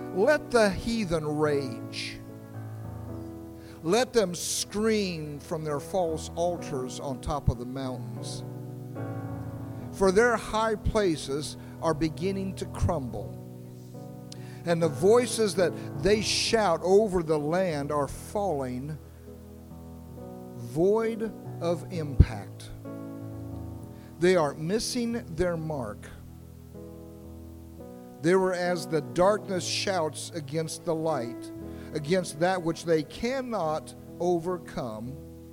Let the heathen rage. Let them scream from their false altars on top of the mountains. For their high places are beginning to crumble, and the voices that they shout over the land are falling void of impact. They are missing their mark. They were as the darkness shouts against the light, against that which they cannot overcome,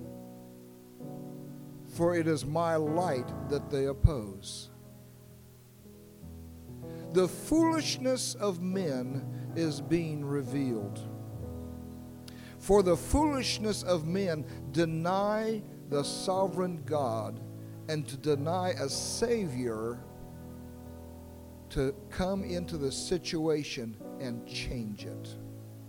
for it is my light that they oppose. The foolishness of men is being revealed. For the foolishness of men deny the sovereign God, and to deny a Savior to come into the situation and change it.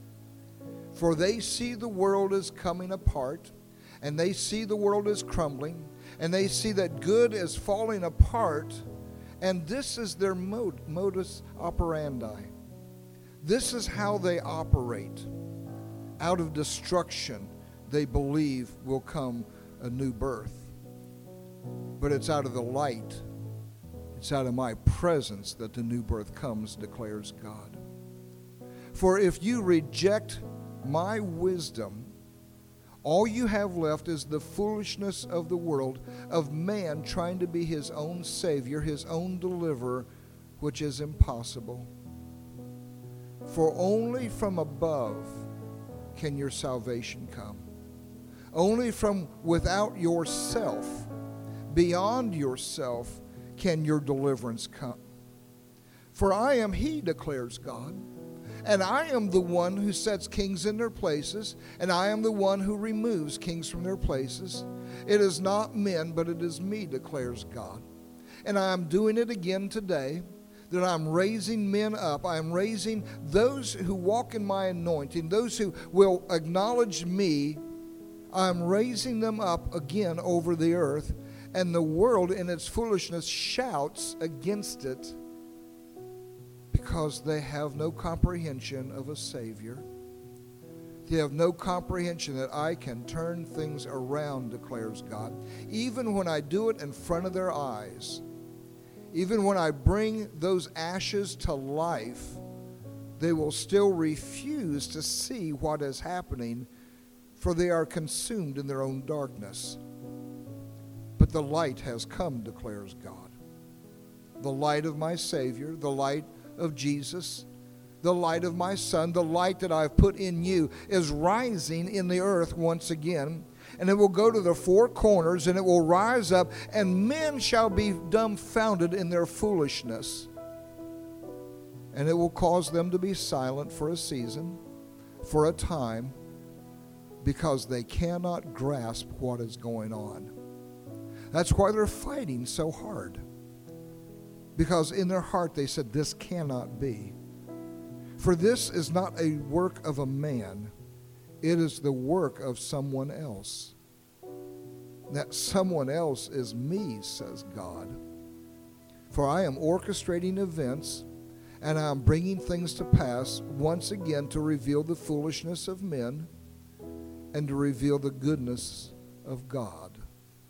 For they see the world is coming apart, and they see the world is crumbling, and they see that good is falling apart, and this is their modus operandi. This is how they operate. Out of destruction, they believe will come a new birth. But it's out of the light, it's out of my presence that the new birth comes, declares God. For if you reject my wisdom, all you have left is the foolishness of the world, of man trying to be his own Savior, his own deliverer, which is impossible. For only from above can your salvation come. Only from without yourself, beyond yourself, can your deliverance come. For I am he, declares God, and I am the one who sets kings in their places, and I am the one who removes kings from their places. It is not men, but it is me, declares God. And I am doing it again today, that I'm raising men up. I am raising those who walk in my anointing, those who will acknowledge me. I'm raising them up again over the earth, and the world in its foolishness shouts against it because they have no comprehension of a Savior. They have no comprehension that I can turn things around, declares God. Even when I do it in front of their eyes, even when I bring those ashes to life, they will still refuse to see what is happening, for they are consumed in their own darkness. But the light has come, declares God. The light of my Savior, the light of Jesus, the light of my Son, the light that I've put in you is rising in the earth once again. And it will go to the four corners, and it will rise up, and men shall be dumbfounded in their foolishness. And it will cause them to be silent for a season, for a time, because they cannot grasp what is going on. That's why they're fighting so hard. Because in their heart they said, this cannot be. For this is not a work of a man. It is the work of someone else. That someone else is me, says God. For I am orchestrating events, and I am bringing things to pass once again to reveal the foolishness of men and to reveal the goodness of God.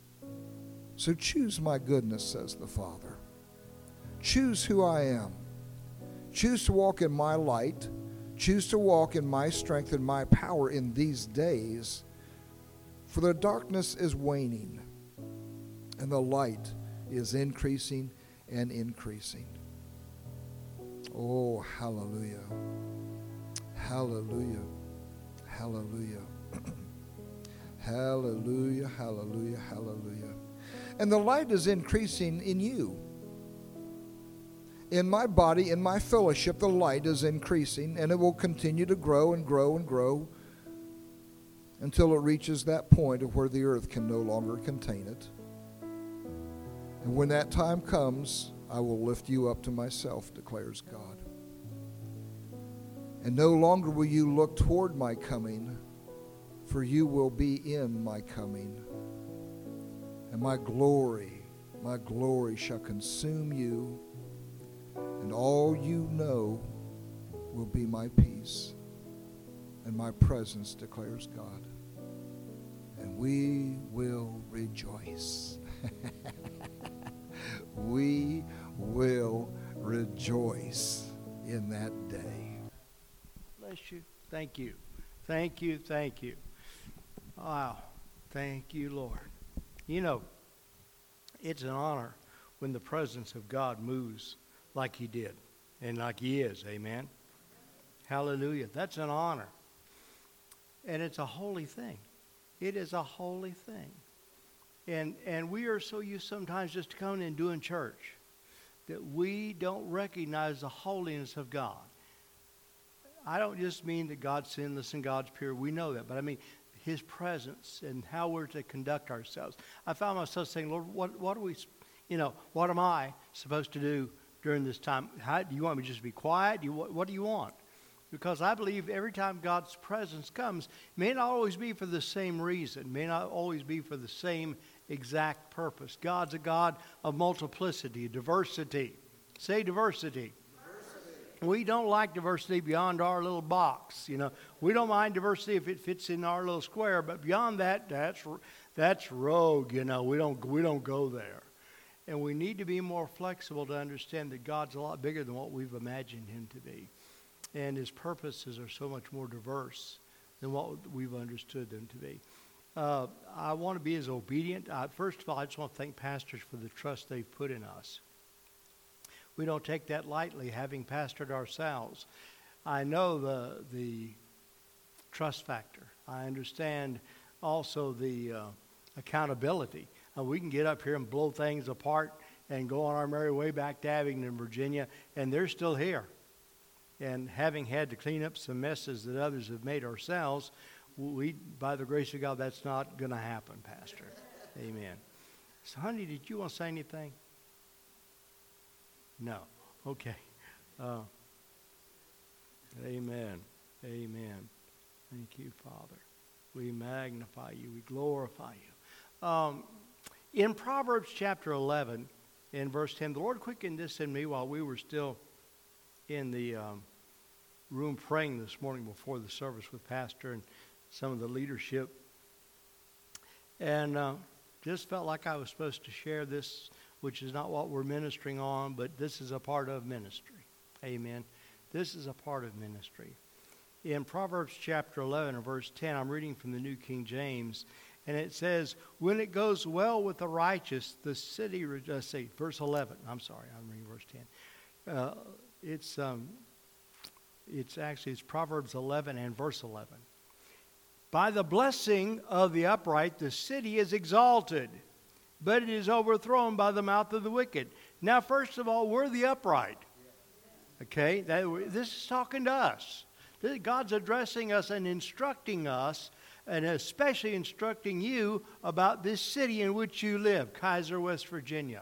So choose my goodness, says the Father. Choose who I am. Choose to walk in my light. Choose to walk in my strength and my power in these days. For the darkness is waning, and the light is increasing and increasing. Oh, hallelujah. Hallelujah. Hallelujah. Hallelujah, hallelujah, hallelujah. And the light is increasing in you. In my body, in my fellowship, the light is increasing, and it will continue to grow and grow and grow until it reaches that point of where the earth can no longer contain it. And when that time comes, I will lift you up to myself, declares God. And no longer will you look toward my coming, for you will be in my coming. And my glory shall consume you, and all you know will be my peace, and my presence, declares God. And we will rejoice. We will rejoice in that day. Bless you. Thank you. Thank you. Thank you. Wow. Thank you, Lord. You know, it's an honor when the presence of God moves like he did and like he is. Amen. Hallelujah. That's an honor. And it's a holy thing. It is a holy thing. And we are so used sometimes just to coming and doing church that we don't recognize the holiness of God. I don't just mean that God's sinless and God's pure. We know that. But I mean his presence and how we're to conduct ourselves. I found myself saying, Lord, what are we, what am I supposed to do during this time? Do you want me to just be quiet? What do you want? Because I believe every time God's presence comes, it may not always be for the same reason, may not always be for the same exact purpose. God's a God of multiplicity, diversity. Say diversity. We don't like diversity beyond our little box. We don't mind diversity if it fits in our little square, but beyond that, that's rogue. We don't go there. And we need to be more flexible to understand that God's a lot bigger than what we've imagined him to be. And his purposes are so much more diverse than what we've understood them to be. I want to be as obedient. First of all, I just want to thank pastors for the trust they've put in us. We don't take that lightly, having pastored ourselves. I know the trust factor. I understand also the accountability. We can get up here and blow things apart and go on our merry way back to Abingdon, Virginia, and they're still here. And having had to clean up some messes that others have made ourselves, we, by the grace of God, that's not going to happen, Pastor. Amen. So, honey, did you want to say anything? No. Okay. Amen. Amen. Thank you, Father. We magnify you. We glorify you. In Proverbs chapter 11, in verse 10, the Lord quickened this in me while we were still in the room praying this morning before the service with Pastor and some of the leadership. And just felt like I was supposed to share this, which is not what we're ministering on, but this is a part of ministry. Amen. This is a part of ministry. In Proverbs chapter 11 and verse 10, I'm reading from the New King James, and it says, when it goes well with the righteous, the city, verse 11. I'm sorry, I'm reading verse 10. It's Proverbs 11 and verse 11. By the blessing of the upright, the city is exalted, but it is overthrown by the mouth of the wicked. Now, first of all, we're the upright. Okay, this is talking to us. God's addressing us and instructing us, and especially instructing you about this city in which you live, Kaiser, West Virginia.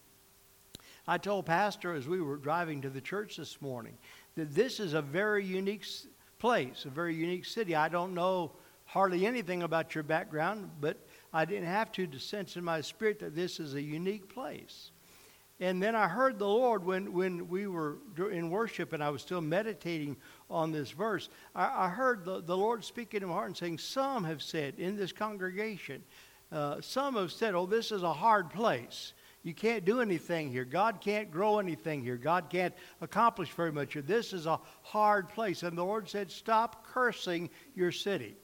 I told Pastor as we were driving to the church this morning that this is a very unique place, a very unique city. I don't know hardly anything about your background, but I didn't have to sense in my spirit that this is a unique place. And then I heard the Lord when we were in worship and I was still meditating on this verse. I heard the Lord speaking in my heart and saying, some have said in this congregation, some have said, oh, this is a hard place. You can't do anything here. God can't grow anything here. God can't accomplish very much here. This is a hard place. And the Lord said, stop cursing your city.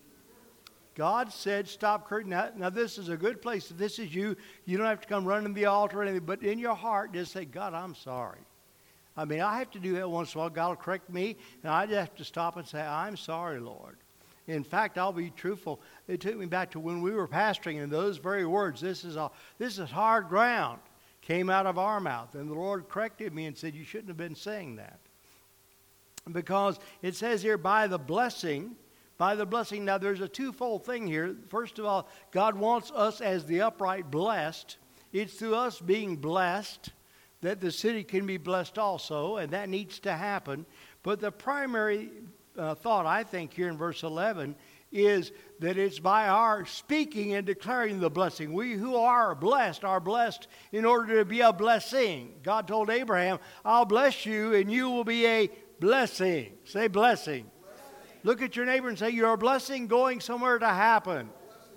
God said, stop cursing. Now, this is a good place. If this is you, you don't have to come running the altar or anything. But in your heart, just say, God, I'm sorry. I mean, I have to do that once in a while. God will correct me. And I just have to stop and say, I'm sorry, Lord. In fact, I'll be truthful. It took me back to when we were pastoring, and those very words, this is hard ground, came out of our mouth. And the Lord corrected me and said, you shouldn't have been saying that. Because it says here, by the blessing. Now, there's a twofold thing here. First of all, God wants us as the upright blessed. It's through us being blessed that the city can be blessed also, and that needs to happen. But the primary thought, I think, here in verse 11 is that it's by our speaking and declaring the blessing. We who are blessed in order to be a blessing. God told Abraham, I'll bless you and you will be a Blessing. Say blessing. Look at your neighbor and say, you're a blessing going somewhere to happen.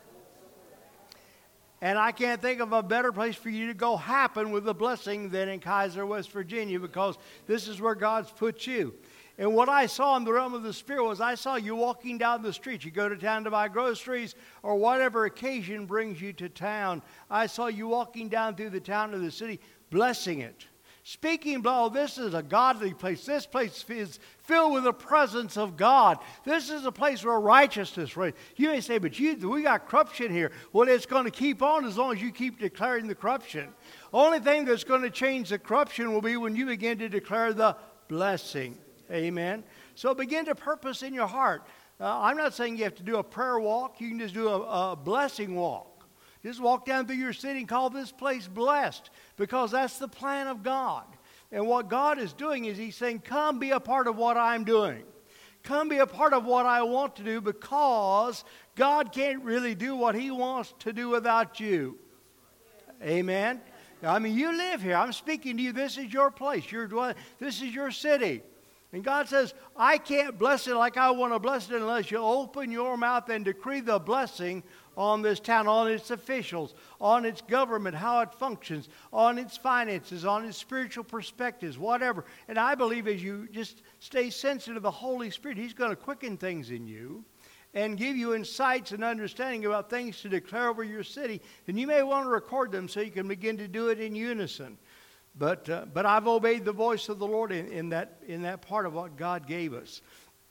And I can't think of a better place for you to go happen with a blessing than in Kaiser, West Virginia, because this is where God's put you. And what I saw in the realm of the Spirit was I saw you walking down the street. You go to town to buy groceries or whatever occasion brings you to town. I saw you walking down through the town or the city, blessing it. Speaking, oh, this is a godly place. This place is filled with the presence of God. This is a place where righteousness reigns. You may say, but we got corruption here. Well, it's going to keep on as long as you keep declaring the corruption. Only thing that's going to change the corruption will be when you begin to declare the blessing. Amen. So begin to purpose in your heart. I'm not saying you have to do a prayer walk. You can just do a blessing walk. Just walk down through your city and call this place blessed, because that's the plan of God. And what God is doing is He's saying, come be a part of what I'm doing. Come be a part of what I want to do, because God can't really do what He wants to do without you. Amen. I mean, you live here. I'm speaking to you. This is your place. This is your city. And God says, I can't bless it like I want to bless it unless you open your mouth and decree the blessing on this town, on its officials, on its government, how it functions, on its finances, on its spiritual perspectives, whatever. And I believe as you just stay sensitive to the Holy Spirit, He's going to quicken things in you and give you insights and understanding about things to declare over your city. And you may want to record them so you can begin to do it in unison. But I've obeyed the voice of the Lord in that part of what God gave us.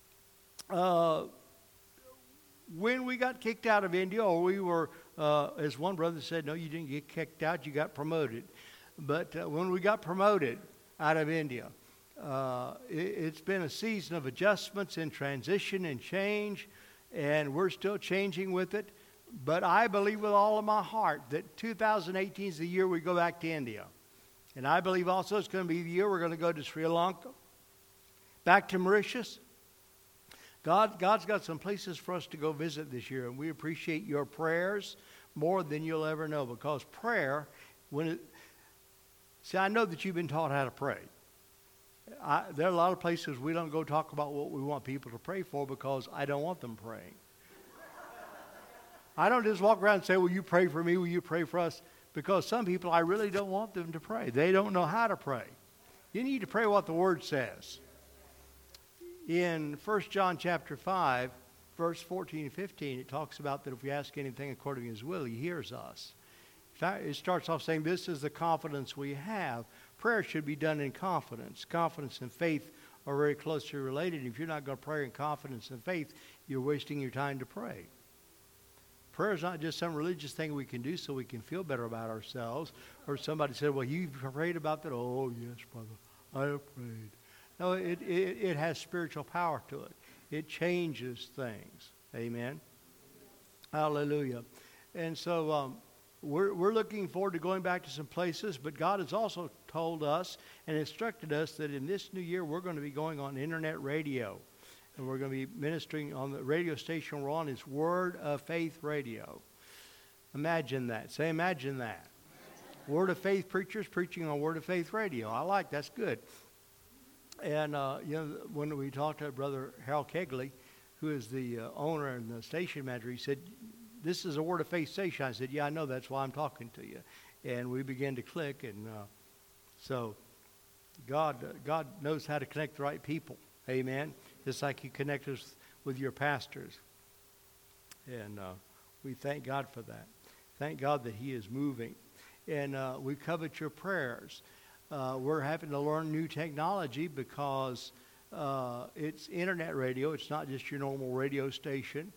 When we got kicked out of India, or we were, as one brother said, no, you didn't get kicked out, you got promoted. But when we got promoted out of India, it's been a season of adjustments and transition and change, and we're still changing with it. But I believe with all of my heart that 2018 is the year we go back to India. And I believe also it's going to be the year we're going to go to Sri Lanka, back to Mauritius. God's got some places for us to go visit this year, and we appreciate your prayers more than you'll ever know, because prayer, I know that you've been taught how to pray. There are a lot of places we don't go talk about what we want people to pray for, because I don't want them praying. I don't just walk around and say, will you pray for me, will you pray for us? Because some people, I really don't want them to pray. They don't know how to pray. You need to pray what the Word says. In 1 John chapter 5, verse 14 and 15, it talks about that if we ask anything according to His will, He hears us. In fact, it starts off saying, this is the confidence we have. Prayer should be done in confidence. Confidence and faith are very closely related. If you're not going to pray in confidence and faith, you're wasting your time to pray. Prayer is not just some religious thing we can do so we can feel better about ourselves. Or somebody said, well, you've prayed about that? Oh, yes, brother, I have prayed. No, it has spiritual power to it. It changes things. Amen. Hallelujah. And so we're looking forward to going back to some places, but God has also told us and instructed us that in this new year we're going to be going on internet radio. And we're going to be ministering on the radio station we're on. It's Word of Faith Radio. Imagine that. Say, imagine that. Word of Faith preachers preaching on Word of Faith Radio. I like that's good. And, when we talked to Brother Harold Kegley, who is the owner and the station manager, he said, this is a Word of Faith station. I said, yeah, I know. That's why I'm talking to you. And we began to click. And so God knows how to connect the right people. Amen. Just like He connects us with your pastors. And we thank God for that. Thank God that He is moving. And we covet your prayers. We're having to learn new technology because it's internet radio. It's not just your normal radio station.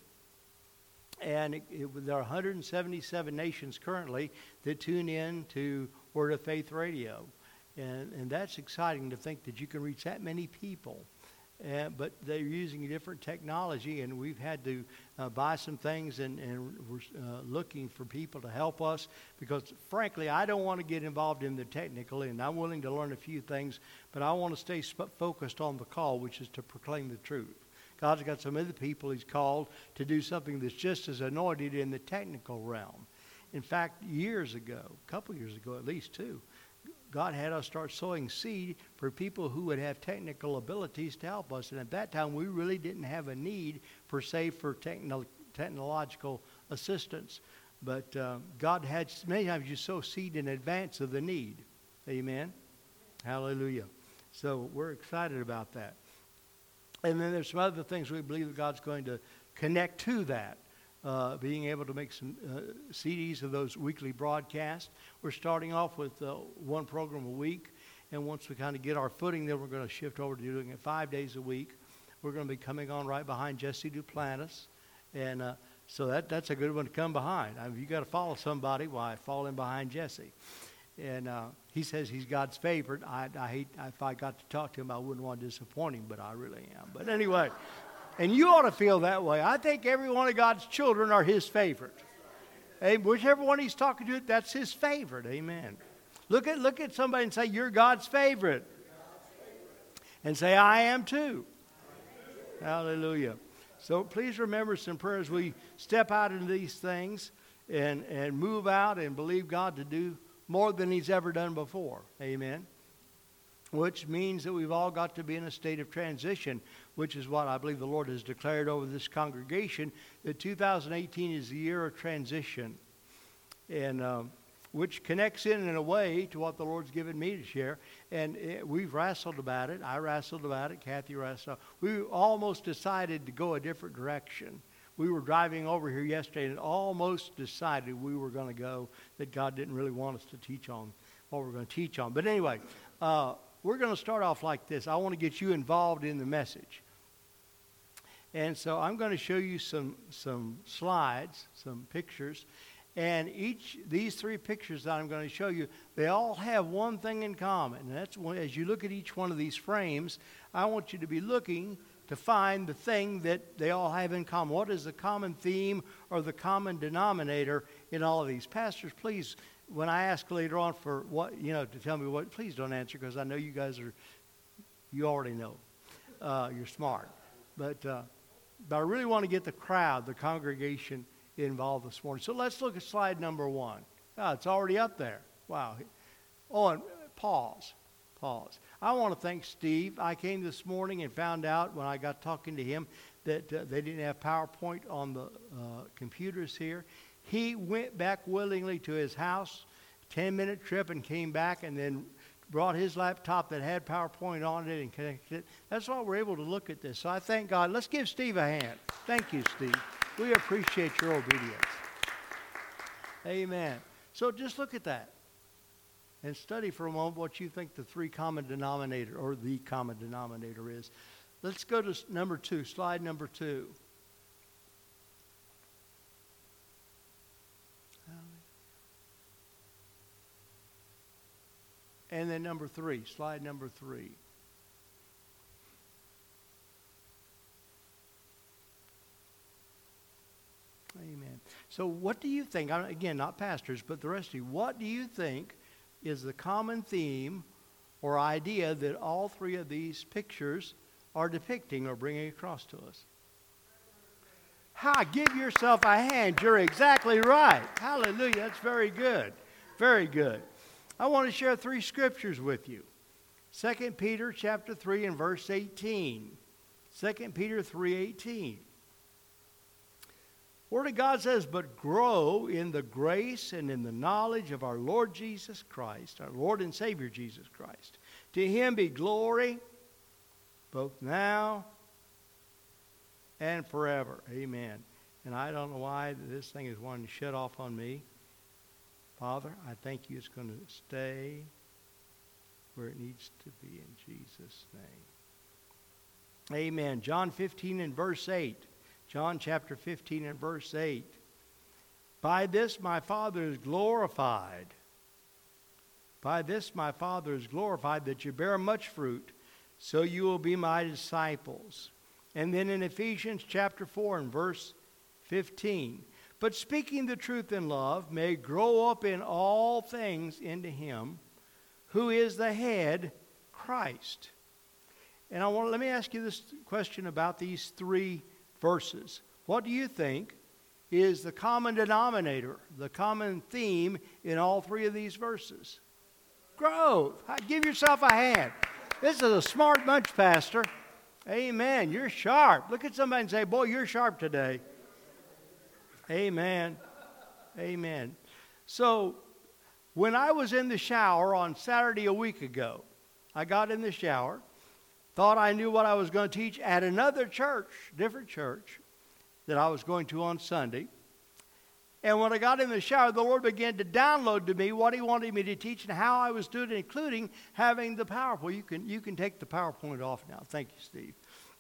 And there are 177 nations currently that tune in to Word of Faith Radio. And that's exciting to think that you can reach that many people. But they're using different technology, and we've had to buy some things, and we're looking for people to help us because, frankly, I don't want to get involved in the technical end. I'm willing to learn a few things, but I want to stay focused on the call, which is to proclaim the truth. God's got some other people He's called to do something that's just as anointed in the technical realm. In fact, years ago, a couple years ago at least too, God had us start sowing seed for people who would have technical abilities to help us. And at that time, we really didn't have a need, per se, for technological assistance. But God had, many times you sow seed in advance of the need. Amen? Hallelujah. So we're excited about that. And then there's some other things we believe that God's going to connect to that. Being able to make some CDs of those weekly broadcasts. We're starting off with one program a week. And once we kind of get our footing, then we're going to shift over to doing it 5 days a week. We're going to be coming on right behind Jesse Duplantis. And so that's a good one to come behind. I mean, you got to follow somebody. Why? Fall in behind Jesse. And he says he's God's favorite. I hate, if I got to talk to him, I wouldn't want to disappoint him, but I really am. But anyway, and you ought to feel that way. I think every one of God's children are his favorite. Hey, whichever one he's talking to, that's his favorite. Amen. Look at somebody and say, you're God's favorite. And say, I am too. Hallelujah. So please remember some prayers. We step out into these things and move out and believe God to do more than he's ever done before. Amen. Which means that we've all got to be in a state of transition, which is what I believe the Lord has declared over this congregation, that 2018 is the year of transition. And which connects in a way to what the Lord's given me to share. And we've wrestled about it. I wrestled about it. Kathy wrestled. We almost decided to go a different direction. We were driving over here yesterday and almost decided we were going to go, that God didn't really want us to teach on what we're going to teach on. But anyway, we're going to start off like this. I want to get you involved in the message. And so I'm going to show you some slides, some pictures. And these three pictures that I'm going to show you, they all have one thing in common. And that's as you look at each one of these frames, I want you to be looking to find the thing that they all have in common. What is the common theme or the common denominator in all of these? Pastors, please, when I ask later on for what, to tell me what, please don't answer, because I know you guys you already know. You're smart. But I really want to get the crowd, the congregation, involved this morning. So let's look at slide number 1. Oh, it's already up there. Wow. Oh, and pause. I want to thank Steve. I came this morning and found out when I got talking to him that they didn't have PowerPoint on the computers here. He went back willingly to his house, 10-minute trip, and came back and then brought his laptop that had PowerPoint on it and connected it. That's why we're able to look at this. So I thank God. Let's give Steve a hand. Thank you, Steve. We appreciate your obedience. Amen. So just look at that and study for a moment what you think the the common denominator is. Let's go to number 2, slide number 2. And then number 3, slide number 3. Amen. So what do you think, again, not pastors, but the rest of you, what do you think is the common theme or idea that all 3 of these pictures are depicting or bringing across to us? Give yourself a hand. You're exactly right. Hallelujah. That's very good. Very good. I want to share 3 scriptures with you. 2 Peter chapter 3 and verse 18. 2 Peter 3:18. Word of God says, but grow in the grace and in the knowledge of our Lord Jesus Christ, our Lord and Savior Jesus Christ. To him be glory, both now and forever. Amen. And I don't know why this thing is wanting to shut off on me. Father, I thank you it's going to stay where it needs to be in Jesus' name. Amen. John 15 and verse 8. John chapter 15 and verse 8. By this my Father is glorified. By this my Father is glorified, that you bear much fruit, so you will be my disciples. And then in Ephesians chapter 4 and verse 15. But speaking the truth in love may grow up in all things into him who is the head, Christ. And let me ask you this question about these 3 verses. What do you think is the common denominator, the common theme in all 3 of these verses? Growth. Give yourself a hand. This is a smart bunch, Pastor. Amen. You're sharp. Look at somebody and say, boy, you're sharp today. Amen. Amen. So when I was in the shower on Saturday a week ago, I got in the shower, thought I knew what I was going to teach at another church, different church, that I was going to on Sunday. And when I got in the shower, the Lord began to download to me what He wanted me to teach and how I was doing it, including having the PowerPoint. You can take the PowerPoint off now. Thank you, Steve.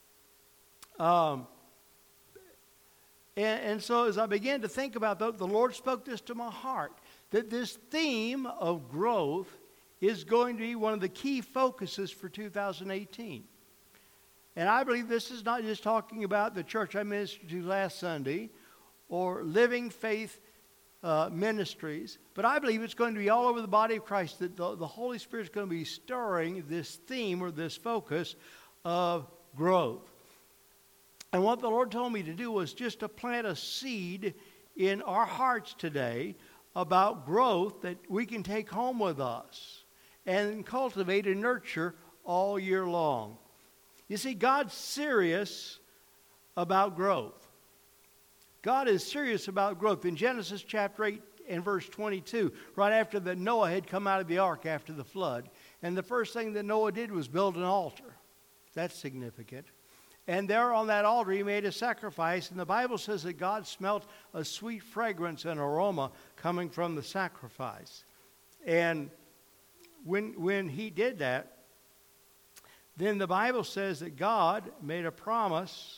And so as I began to think about that, the Lord spoke this to my heart, that this theme of growth is going to be one of the key focuses for 2018. And I believe this is not just talking about the church I ministered to last Sunday or Living Faith Ministries, but I believe it's going to be all over the body of Christ, that the Holy Spirit is going to be stirring this theme or this focus of growth. And what the Lord told me to do was just to plant a seed in our hearts today about growth that we can take home with us and cultivate and nurture all year long. You see, God's serious about growth. God is serious about growth. In Genesis chapter 8 and verse 22, right after that Noah had come out of the ark after the flood, and the first thing that Noah did was build an altar. That's significant. And there on that altar he made a sacrifice, and the Bible says that God smelt a sweet fragrance and aroma coming from the sacrifice. And when he did that, then the Bible says that God made a promise.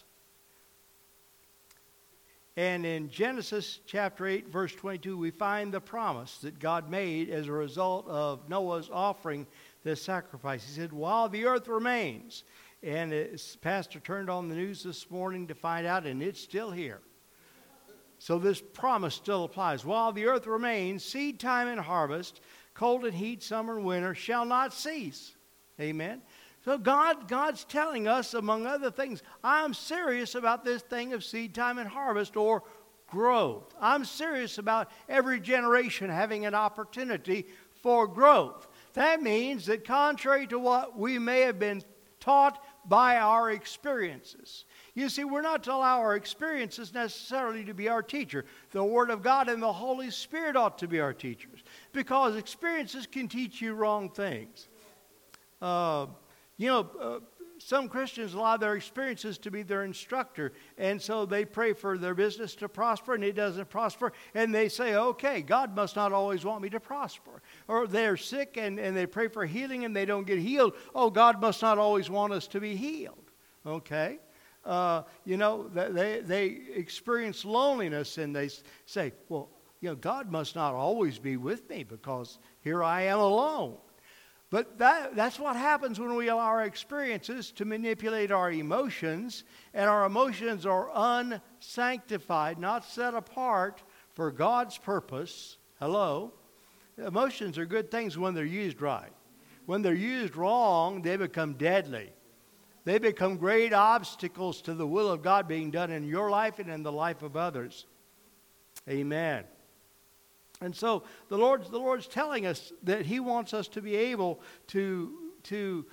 And in Genesis chapter 8, verse 22, we find the promise that God made as a result of Noah's offering this sacrifice. He said, while the earth remains, and Pastor turned on the news this morning to find out, and it's still here. So this promise still applies. While the earth remains, seed time and harvest, cold and heat, summer and winter shall not cease. Amen. So God's telling us, among other things, I'm serious about this thing of seed time and harvest or growth. I'm serious about every generation having an opportunity for growth. That means that contrary to what we may have been taught by our experiences. You see, we're not to allow our experiences necessarily to be our teacher. The Word of God and the Holy Spirit ought to be our teachers, because experiences can teach you wrong things. Some Christians allow their experiences to be their instructor, and so they pray for their business to prosper, and it doesn't prosper, and they say, okay, God must not always want me to prosper. Or they're sick, and they pray for healing, and they don't get healed. Oh, God must not always want us to be healed. Okay? They experience loneliness, and they say, well, God must not always be with me because here I am alone. But that's what happens when we allow our experiences to manipulate our emotions, and our emotions are unsanctified, not set apart for God's purpose. Hello? Emotions are good things when they're used right. When they're used wrong, they become deadly. They become great obstacles to the will of God being done in your life and in the life of others. Amen. And so the Lord's telling us that He wants us to be able to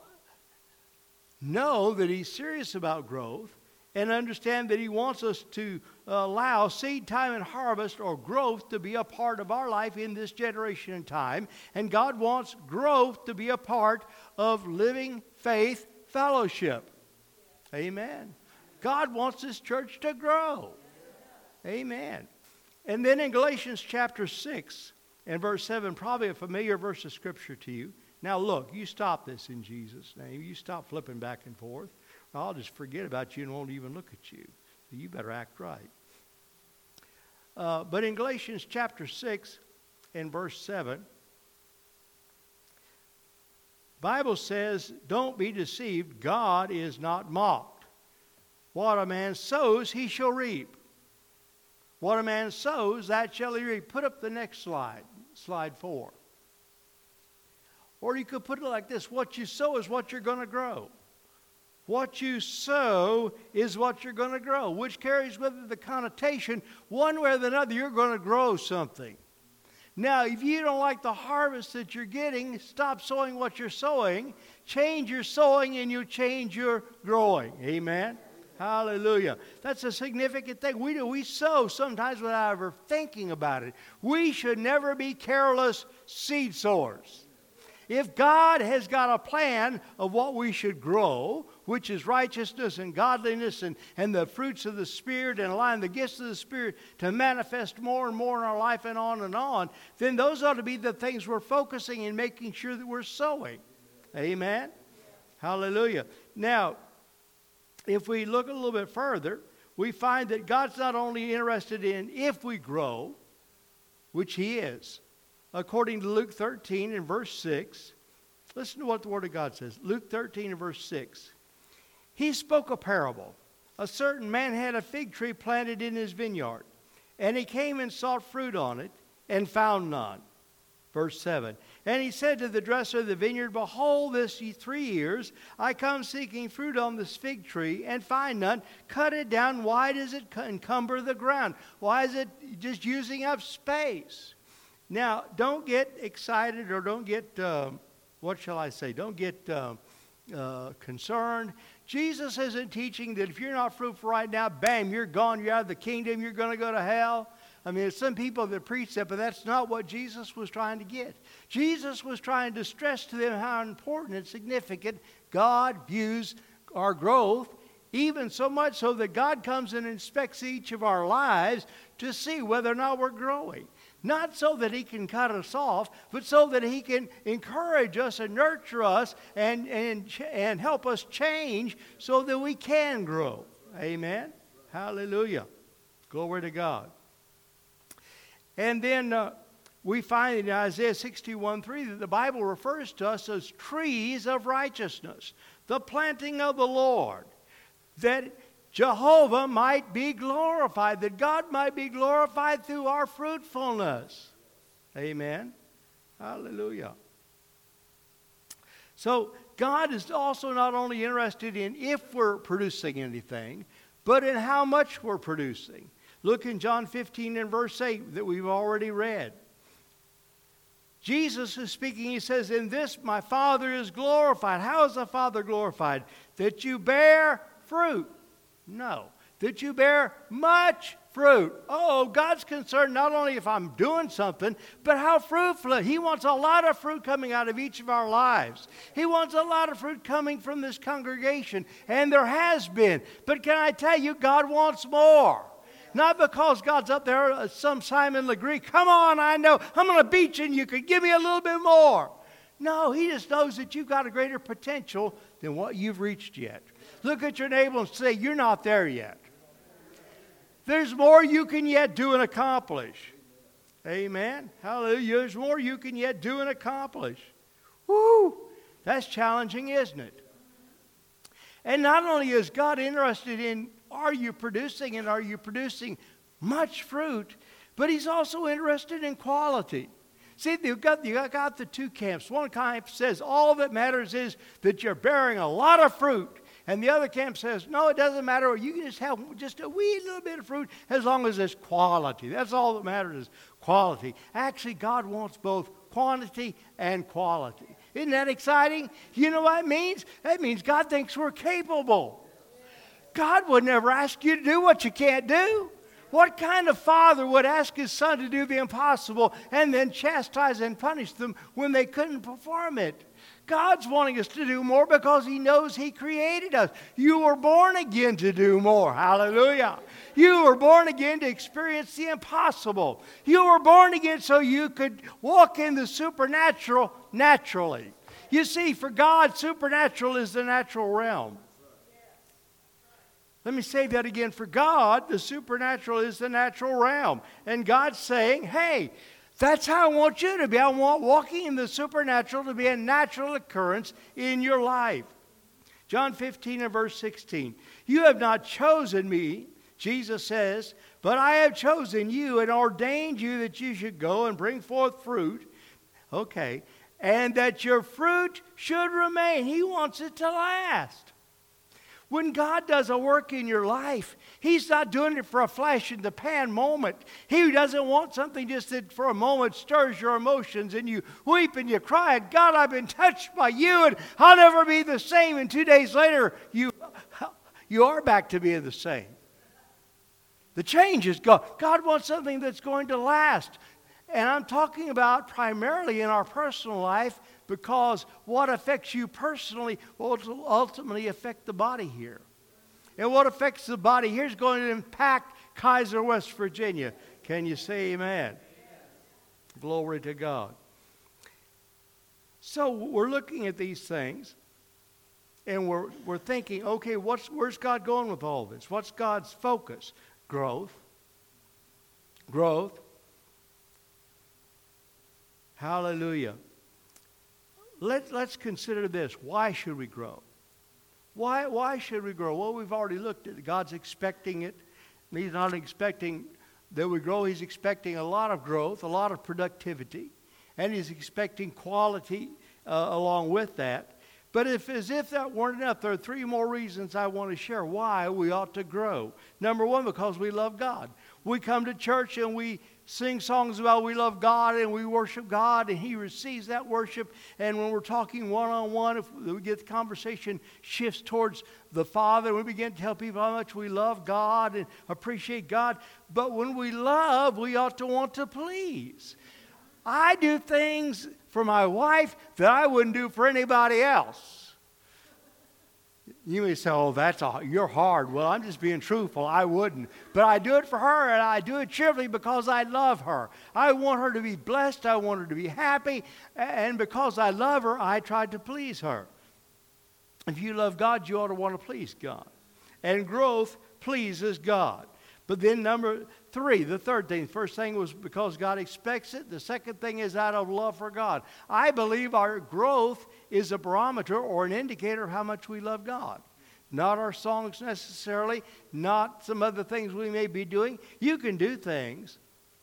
know that He's serious about growth, and understand that He wants us to allow seed time and harvest or growth to be a part of our life in this generation and time. And God wants growth to be a part of Living Faith Fellowship. Amen. God wants this church to grow. Amen. And then in Galatians chapter 6 and verse 7, probably a familiar verse of Scripture to you. Now look, you stop this in Jesus' name. You stop flipping back and forth. I'll just forget about you and won't even look at you. So you better act right. But in Galatians chapter 6 and verse 7, Bible says, don't be deceived, God is not mocked. What a man sows, he shall reap. What a man sows, that shall he reap. Put up the next slide, slide 4. Or you could put it like this: what you sow is what you're going to grow. What you sow is what you're going to grow, which carries with it the connotation, one way or another, you're going to grow something. Now, if you don't like the harvest that you're getting, stop sowing what you're sowing. Change your sowing and you change your growing. Amen? Hallelujah. That's a significant thing. We sow sometimes without ever thinking about it. We should never be careless seed sowers. If God has got a plan of what we should grow, which is righteousness and godliness and the fruits of the Spirit, and allowing the gifts of the Spirit to manifest more and more in our life and on, then those ought to be the things we're focusing and making sure that we're sowing. Amen? Hallelujah. Now, if we look a little bit further, we find that God's not only interested in if we grow, which He is. According to Luke 13 and verse 6, listen to what the Word of God says. Luke 13 and verse 6. He spoke a parable. A certain man had a fig tree planted in his vineyard, and he came and sought fruit on it, and found none. Verse 7. And he said to the dresser of the vineyard, Behold, this 3 years I come seeking fruit on this fig tree, and find none. Cut it down. Why does it encumber the ground? Why is it just using up space? Now, don't get excited or don't get, don't get concerned. Jesus isn't teaching that if you're not fruitful right now, bam, you're gone, you're out of the kingdom, you're going to go to hell. I mean, there's some people that preach that, but that's not what Jesus was trying to get. Jesus was trying to stress to them how important and significant God views our growth, even so much so that God comes and inspects each of our lives to see whether or not we're growing. Not so that He can cut us off, but so that He can encourage us and nurture us and help us change so that we can grow. Amen? Hallelujah. Glory to God. And then we find in Isaiah 61:3 that the Bible refers to us as trees of righteousness, the planting of the Lord, that Jehovah might be glorified, that God might be glorified through our fruitfulness. Amen. Hallelujah. So God is also not only interested in if we're producing anything, but in how much we're producing. Look in John 15 and verse 8 that we've already read. Jesus is speaking, He says, in this my Father is glorified. How is the Father glorified? That you bear fruit. No, that you bear much fruit. Oh, God's concerned not only if I'm doing something, but how fruitful. He wants a lot of fruit coming out of each of our lives. He wants a lot of fruit coming from this congregation, and there has been. But can I tell you, God wants more. Not because God's up there, some Simon Legree, come on, I know, I'm going to beat you and you could give me a little bit more. No, He just knows that you've got a greater potential than what you've reached yet. Look at your neighbor and say, you're not there yet. There's more you can yet do and accomplish. Amen. Hallelujah. There's more you can yet do and accomplish. Woo! That's challenging, isn't it? And not only is God interested in are you producing and are you producing much fruit, but He's also interested in quality. See, you got the two camps. One camp says all that matters is that you're bearing a lot of fruit. And the other camp says, no, it doesn't matter. You can just have just a wee little bit of fruit as long as it's quality. That's all that matters is quality. Actually, God wants both quantity and quality. Isn't that exciting? You know what it means? That means God thinks we're capable. God would never ask you to do what you can't do. What kind of father would ask his son to do the impossible and then chastise and punish them when they couldn't perform it? God's wanting us to do more because He knows He created us. You were born again to do more. Hallelujah. You were born again to experience the impossible. You were born again so you could walk in the supernatural naturally. You see, for God, supernatural is the natural realm. Let me say that again. For God, the supernatural is the natural realm. And God's saying, hey, that's how I want you to be. I want walking in the supernatural to be a natural occurrence in your life. John 15 and verse 16. You have not chosen me, Jesus says, but I have chosen you and ordained you that you should go and bring forth fruit. Okay. And that your fruit should remain. He wants it to last. When God does a work in your life, He's not doing it for a flash in the pan moment. He doesn't want something just that for a moment stirs your emotions and you weep and you cry, and God, I've been touched by you and I'll never be the same. And 2 days later, you are back to being the same. The change is gone. God wants something that's going to last. And I'm talking about primarily in our personal life, because what affects you personally will ultimately affect the body here. And what affects the body here is going to impact Kaiser, West Virginia. Can you say amen? Glory to God. So we're looking at these things, and we're thinking, okay, where's God going with all this? What's God's focus? Growth. Growth. Hallelujah. Let's consider this. Why should we grow? Why should we grow? Well, we've already looked at it. God's expecting it. He's not expecting that we grow. He's expecting a lot of growth, a lot of productivity, and He's expecting quality along with that. But as if that weren't enough, there are 3 more reasons I want to share why we ought to grow. Number 1, because we love God. We come to church and we sing songs about we love God and we worship God, and He receives that worship. And when we're talking one-on-one, if we get the conversation shifts towards the Father, we begin to tell people how much we love God and appreciate God. But when we love, we ought to want to please. I do things for my wife that I wouldn't do for anybody else. You may say, oh, you're hard. Well, I'm just being truthful. I wouldn't. But I do it for her, and I do it cheerfully because I love her. I want her to be blessed. I want her to be happy. And because I love her, I try to please her. If you love God, you ought to want to please God. And growth pleases God. But then number 3, the third thing. The first thing was because God expects it. The second thing is out of love for God. I believe our growth is a barometer or an indicator of how much we love God. Not our songs necessarily, not some other things we may be doing. You can do things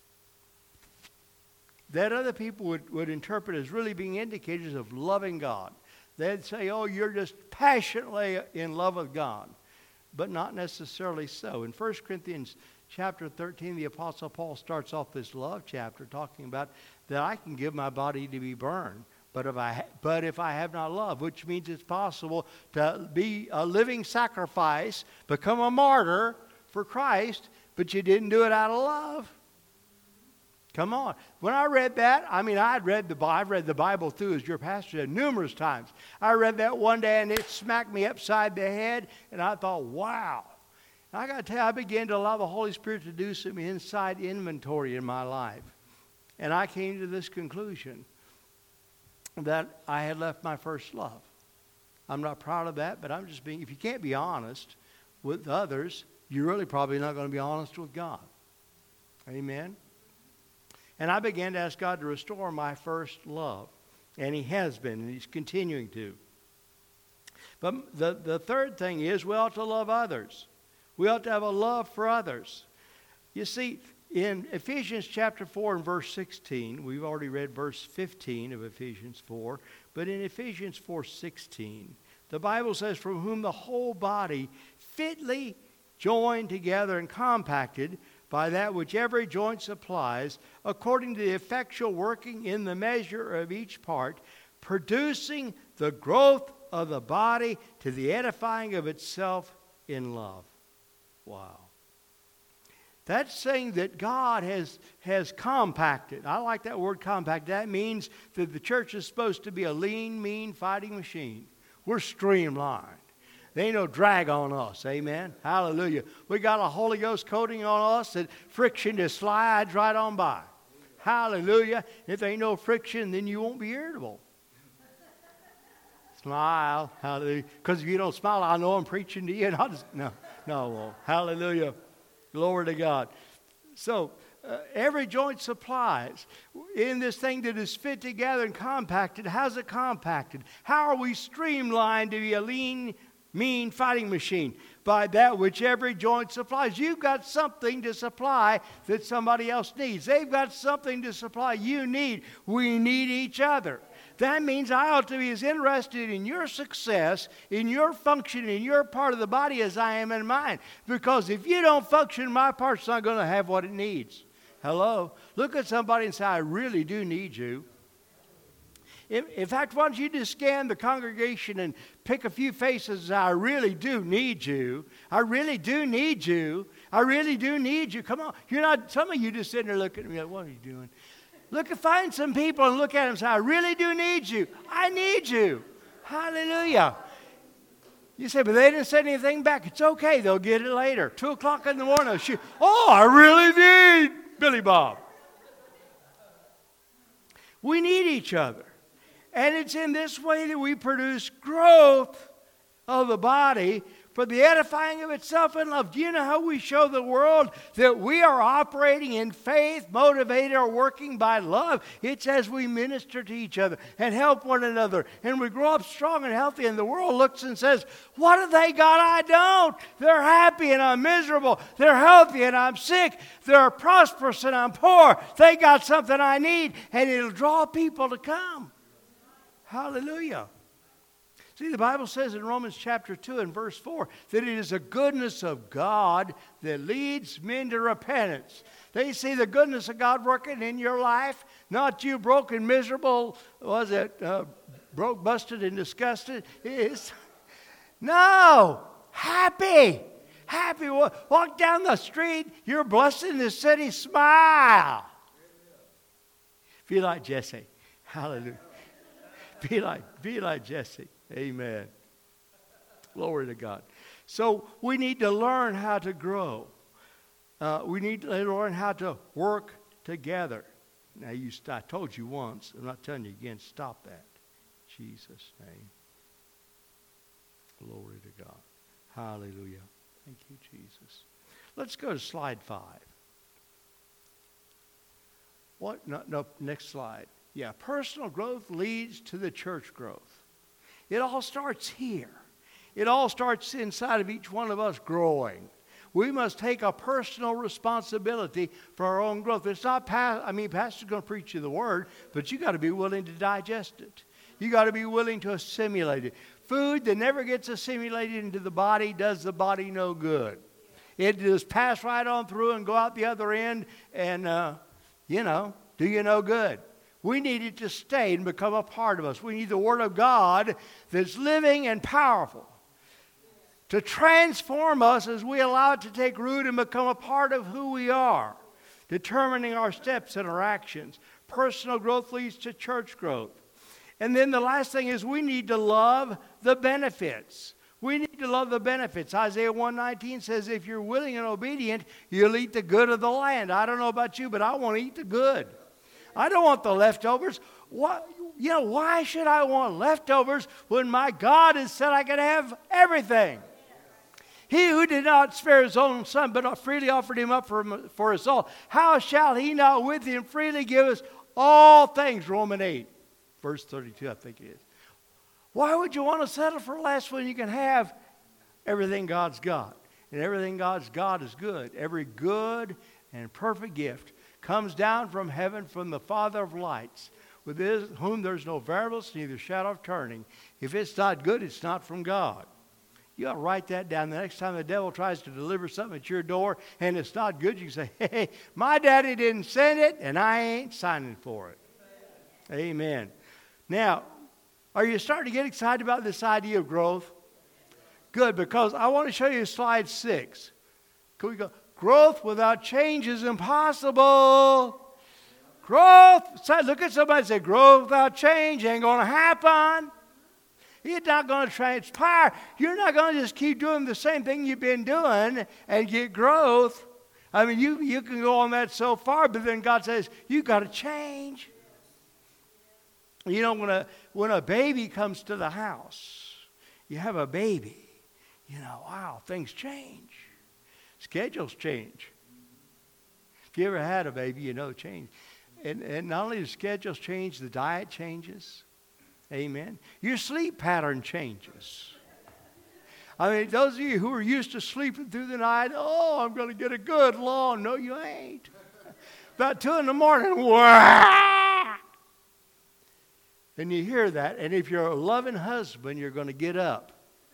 that other people would interpret as really being indicators of loving God. They'd say, oh, you're just passionately in love with God. But not necessarily so. In 1 Corinthians chapter 13, the Apostle Paul starts off this love chapter talking about that I can give my body to be burned, but if I have not love, which means it's possible to be a living sacrifice, become a martyr for Christ, but you didn't do it out of love. Come on. When I read that, I've read the Bible through as your pastor numerous times. I read that one day and it smacked me upside the head, and I thought, wow. And I got to tell you, I began to allow the Holy Spirit to do some inside inventory in my life. And I came to this conclusion that I had left my first love. I'm not proud of that, but if you can't be honest with others, you're really probably not going to be honest with God. Amen? And I began to ask God to restore my first love. And He has been, and He's continuing to. But the third thing is we ought to love others. We ought to have a love for others. You see, in Ephesians chapter 4 and verse 16, we've already read verse 15 of Ephesians 4, but in Ephesians 4:16, the Bible says, from whom the whole body fitly joined together and compacted by that which every joint supplies, according to the effectual working in the measure of each part, producing the growth of the body to the edifying of itself in love. Wow. That's saying that God has compacted. I like that word compact. That means that the church is supposed to be a lean, mean fighting machine. We're streamlined. There ain't no drag on us. Amen. Hallelujah. We got a Holy Ghost coating on us that friction just slides right on by. Hallelujah. If there ain't no friction, then you won't be irritable. Smile. Hallelujah. Because if you don't smile, I know I'm preaching to you. And I'll just, no. Hallelujah. Glory to God. So, every joint supplies in this thing that is fit together and compacted. How's it compacted? How are we streamlined to be a lean, mean fighting machine? By that which every joint supplies. You've got something to supply that somebody else needs. They've got something to supply you need. We need each other. That means I ought to be as interested in your success, in your function, in your part of the body as I am in mine. Because if you don't function, my part's not going to have what it needs. Hello? Look at somebody and say, I really do need you. In fact, why don't you just scan the congregation and pick a few faces and say, I really do need you. I really do need you. I really do need you. Come on. You're not, some of you just sitting there looking at me like, what are you doing? Look and find some people and look at them and say, I really do need you. I need you. Hallelujah. You say, but they didn't send anything back. It's okay. They'll get it later. 2 o'clock in the morning. I really need Billy Bob. We need each other. And it's in this way that we produce growth of the body for the edifying of itself in love. Do you know how we show the world that we are operating in faith, motivated, or working by love? It's as we minister to each other and help one another. And we grow up strong and healthy, and the world looks and says, what have they got I don't? They're happy and I'm miserable. They're healthy and I'm sick. They're prosperous and I'm poor. They got something I need, and it'll draw people to come. Hallelujah. See, the Bible says in Romans chapter 2 and verse 4 that it is the goodness of God that leads men to repentance. They see the goodness of God working in your life, not you broke and miserable, broke, busted, and disgusted. No, happy. Happy. Walk down the street, you're blessing the city, smile. Be like Jesse. Hallelujah. Be like Jesse. Amen. Glory to God. So we need to learn how to grow. We need to learn how to work together. Now, I told you once. I'm not telling you again. Stop that. In Jesus' name. Glory to God. Hallelujah. Thank you, Jesus. Let's go to slide 5. What? No, next slide. Yeah, personal growth leads to the church growth. It all starts here. It all starts inside of each one of us growing. We must take a personal responsibility for our own growth. It's not, pastor's going to preach you the word, but you got to be willing to digest it. You got to be willing to assimilate it. Food that never gets assimilated into the body does the body no good. It just pass right on through and go out the other end and, do you no good. We need it to stay and become a part of us. We need the Word of God that's living and powerful to transform us as we allow it to take root and become a part of who we are, determining our steps and our actions. Personal growth leads to church growth. And then the last thing is we need to love the benefits. We need to love the benefits. Isaiah 1:19 says, if you're willing and obedient, you'll eat the good of the land. I don't know about you, but I want to eat the good. I don't want the leftovers. Why should I want leftovers when my God has said I can have everything? He who did not spare his own son, but freely offered him up for us all, how shall he not with him freely give us all things? Romans 8, verse 32, I think it is. Why would you want to settle for less when you can have everything God's got? And everything God's got is good. Every good and perfect gift comes down from heaven from the Father of lights, with whom there's no variableness, neither shadow of turning. If it's not good, it's not from God. You ought to write that down. The next time the devil tries to deliver something at your door and it's not good, you can say, hey, my daddy didn't send it and I ain't signing for it. Amen. Now, are you starting to get excited about this idea of growth? Good, because I want to show you slide 6. Can we go? Growth without change is impossible. Growth, look at somebody and say, growth without change ain't going to happen. It's not going to transpire. You're not going to just keep doing the same thing you've been doing and get growth. I mean, you can go on that so far, but then God says, you've got to change. You know, when a baby comes to the house, you have a baby, wow, things change. Schedules change. If you ever had a baby, you know change. And not only do schedules change, the diet changes. Amen. Your sleep pattern changes. I mean, those of you who are used to sleeping through the night, I'm going to get a good long. No, you ain't. About 2 in the morning, wah! And you hear that, and if you're a loving husband, you're going to get up.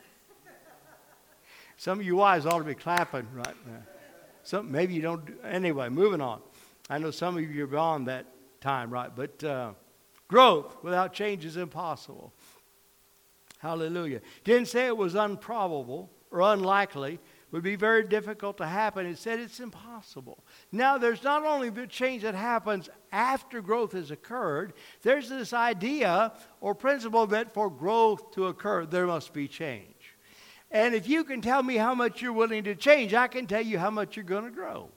Some of you wives ought to be clapping right now. Maybe you don't. Anyway, moving on. I know some of you are beyond that time, right? But growth without change is impossible. Hallelujah. Didn't say it was improbable or unlikely. Would be very difficult to happen. It said it's impossible. Now, there's not only the change that happens after growth has occurred, there's this idea or principle that for growth to occur, there must be change. And if you can tell me how much you're willing to change, I can tell you how much you're going to grow.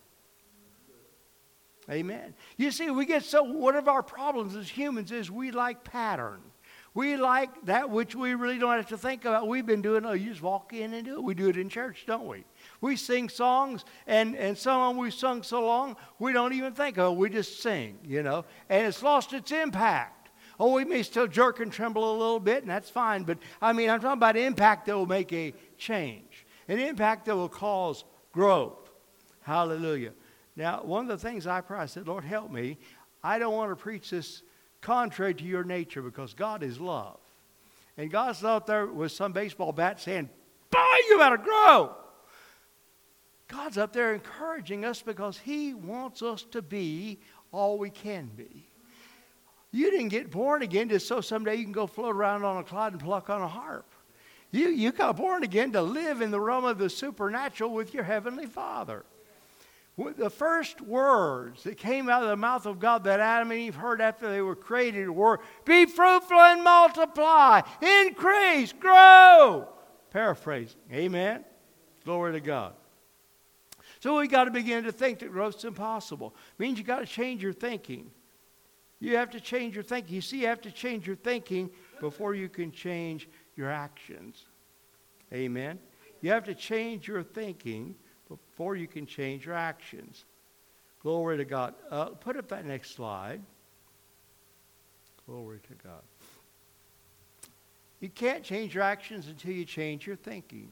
Amen. You see, one of our problems as humans is we like pattern. We like that which we really don't have to think about. We've been doing, you just walk in and do it. We do it in church, don't we? We sing songs, and some of them we've sung so long, we don't even think of it. We just sing, and it's lost its impact. Oh, we may still jerk and tremble a little bit, and that's fine. But, I'm talking about impact that will make a change. An impact that will cause growth. Hallelujah. Now, one of the things I pray, I said, Lord, help me. I don't want to preach this contrary to your nature because God is love. And God's not there with some baseball bat saying, boy, you better grow. God's up there encouraging us because He wants us to be all we can be. You didn't get born again just so someday you can go float around on a cloud and pluck on a harp. You got born again to live in the realm of the supernatural with your Heavenly Father. The first words that came out of the mouth of God that Adam and Eve heard after they were created were, be fruitful and multiply, increase, grow. Paraphrasing. Amen? Glory to God. So we got to begin to think that growth's impossible. It means you got to change your thinking. You have to change your thinking. You see, you have to change your thinking before you can change your actions. Amen? You have to change your thinking before you can change your actions. Glory to God. Put up that next slide. Glory to God. You can't change your actions until you change your thinking.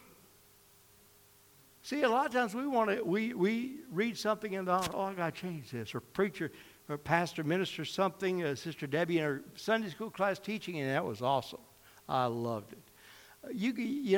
See, a lot of times we read something and I got to change this. Or preacher or pastor minister something, Sister Debbie in her Sunday school class teaching, and that was awesome. I loved it. You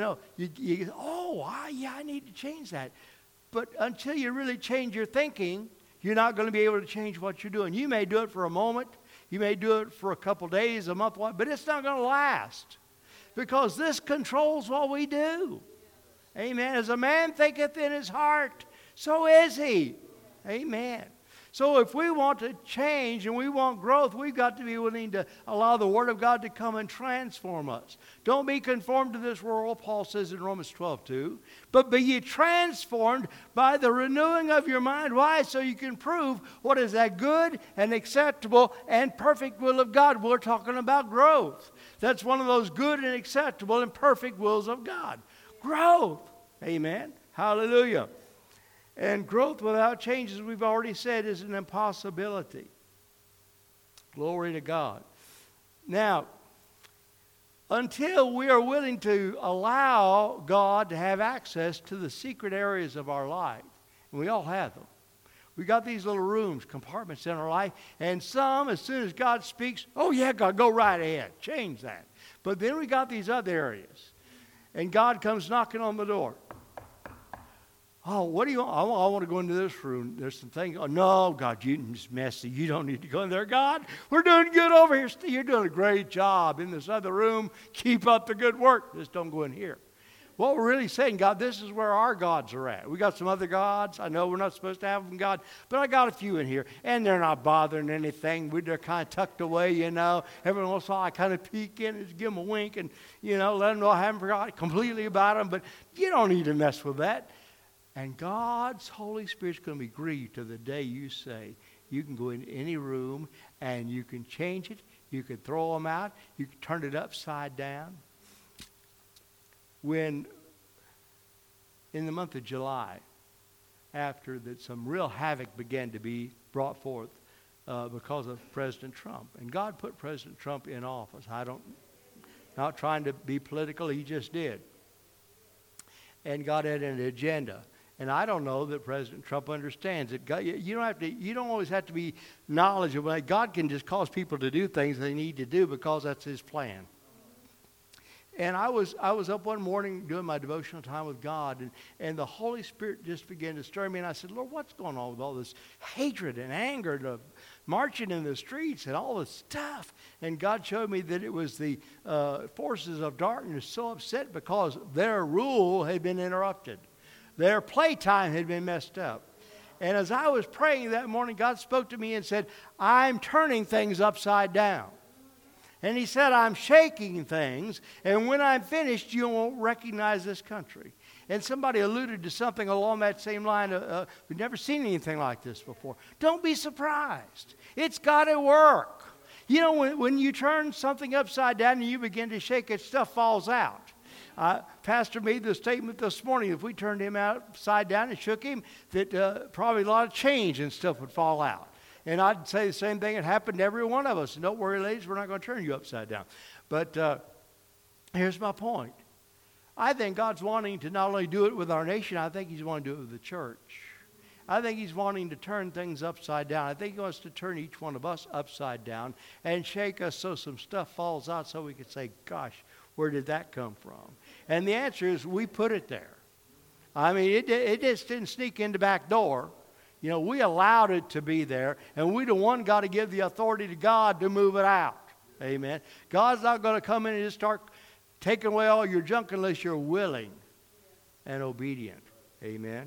I need to change that. But until you really change your thinking, you're not going to be able to change what you're doing. You may do it for a moment. You may do it for a couple days, a month, but it's not going to last. Because this controls what we do. Amen. As a man thinketh in his heart, so is he. Amen. So if we want to change and we want growth, we've got to be willing to allow the Word of God to come and transform us. Don't be conformed to this world, Paul says in Romans 12:2. But be ye transformed by the renewing of your mind. Why? So you can prove what is that good and acceptable and perfect will of God. We're talking about growth. That's one of those good and acceptable and perfect wills of God. Growth. Amen. Hallelujah. And growth without change, as we've already said, is an impossibility. Glory to God. Now, until we are willing to allow God to have access to the secret areas of our life, and we all have them. We got these little rooms, compartments in our life, and some, as soon as God speaks, oh yeah, God, go right ahead, change that. But then we got these other areas, and God comes knocking on the door. Oh, what do you want? I want to go into this room. There's some things. Oh, no, God, it's messy. You don't need to go in there. God, we're doing good over here. You're doing a great job in this other room. Keep up the good work. Just don't go in here. What we're really saying, God, this is where our gods are at. We got some other gods. I know we're not supposed to have them, God, but I got a few in here, and they're not bothering anything. They're kind of tucked away, Every once in a while, I kind of peek in and give them a wink and, let them know I haven't forgotten completely about them, but you don't need to mess with that. And God's Holy Spirit's going to be grieved to the day you say, you can go into any room and you can change it. You can throw them out. You can turn it upside down. When, in the month of July, after that some real havoc began to be brought forth because of President Trump. And God put President Trump in office. Not trying to be political, he just did. And God had an agenda. And I don't know that President Trump understands it. God, you don't always have to be knowledgeable. God can just cause people to do things they need to do because that's his plan. And I was up one morning doing my devotional time with God, and the Holy Spirit just began to stir me. And I said, Lord, what's going on with all this hatred and anger, and marching in the streets and all this stuff? And God showed me that it was the forces of darkness so upset because their rule had been interrupted. Their playtime had been messed up. And as I was praying that morning, God spoke to me and said, I'm turning things upside down. And he said, I'm shaking things, and when I'm finished, you won't recognize this country. And somebody alluded to something along that same line. We've never seen anything like this before. Don't be surprised. It's got to work. You know, when you turn something upside down and you begin to shake it, stuff falls out. Pastor made the statement this morning, if we turned him upside down and shook him, that probably a lot of change and stuff would fall out. And I'd say the same thing had happened to every one of us. Don't worry, ladies, we're not going to turn you upside down. But here's my point. I think God's wanting to not only do it with our nation, I think he's wanting to do it with the church. I think he's wanting to turn things upside down. I think he wants to turn each one of us upside down and shake us so some stuff falls out so we can say, gosh, where did that come from? And the answer is we put it there. I mean, it just didn't sneak in the back door. You know, we allowed it to be there, and we the one got to give the authority to God to move it out. Amen. God's not going to come in and just start taking away all your junk unless you're willing and obedient. Amen.